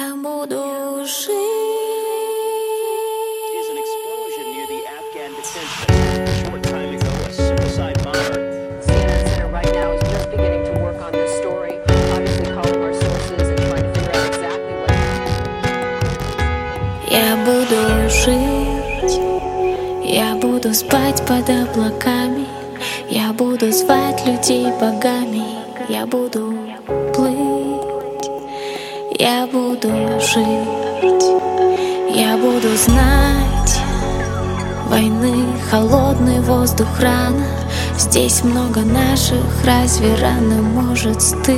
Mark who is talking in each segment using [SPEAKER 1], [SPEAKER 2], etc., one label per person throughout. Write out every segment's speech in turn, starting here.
[SPEAKER 1] Я буду жить.
[SPEAKER 2] Is an explosion near the Afghan detention. A short time ago, a suicide bomber.
[SPEAKER 3] CNN Center right now is just beginning to work on this story, obviously calling our sources and trying to figure out exactly what happened.
[SPEAKER 1] Я буду жить. Я буду спать под облаками. Я буду звать людей богами. Я буду плыть. Я буду жить. Я буду знать войны, холодный воздух, рана. Здесь много наших, разве рана может стыть?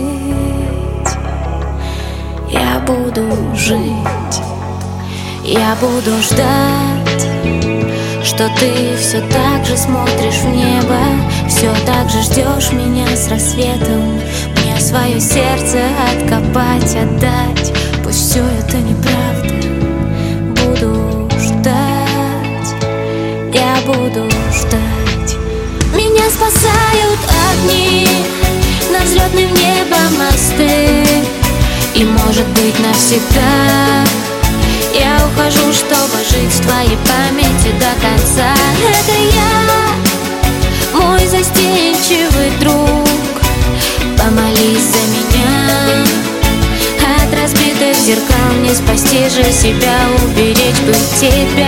[SPEAKER 1] Я буду жить. Я буду ждать, что ты все так же смотришь в небо, все так же ждешь меня с рассветом. Мне свое сердце откопать, отдать. Пусть все это неправда. Буду ждать. Я буду ждать. Меня спасают огни, на взлетным небом мосты. И может быть навсегда я ухожу, чтобы жить в твоей памяти до конца. Это я, мой застенчивый друг. Помолись за меня. От разбитых зеркал не спасти же себя, уберечь бы тебя.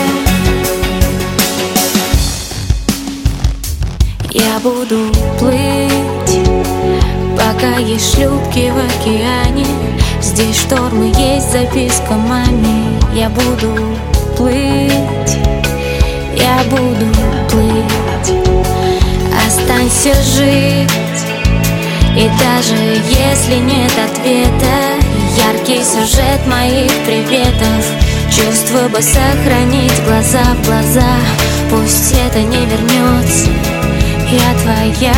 [SPEAKER 1] Я буду плыть, пока есть шлюпки в океане. Здесь штормы, есть записка маме. Я буду плыть, я буду плыть. Останься жить. И даже если нет ответа, яркий сюжет моих приветов, чувство бы сохранить глаза в глаза. Пусть это не вернется. Я твоя,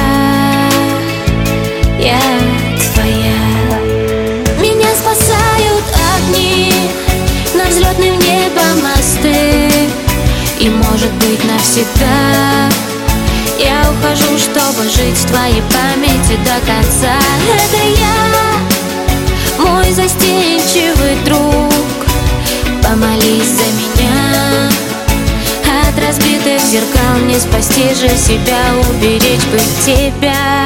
[SPEAKER 1] я твоя. Меня спасают огни, на взлетным небом мосты. И может быть навсегда я ухожу, чтобы жить в твоей памяти до конца. Это я, мой застенчивый друг. Помолись за меня. От разбитых зеркал не спасти же себя, уберечь бы тебя.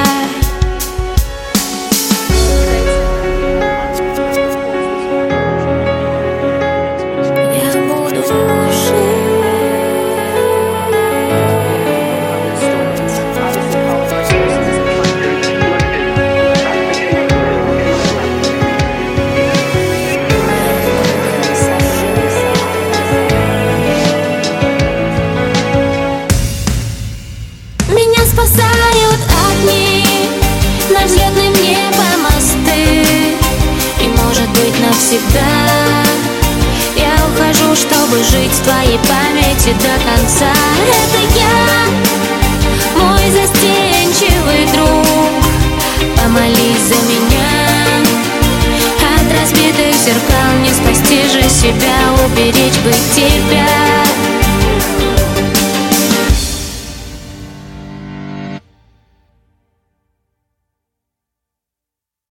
[SPEAKER 1] Спасают огни, на взлетным небом мосты. И может быть навсегда я ухожу, чтобы жить в твоей памяти до конца. Это я, мой застенчивый друг. Помолись за меня. От разбитых зеркал не спасти же себя, уберечь бы тебя.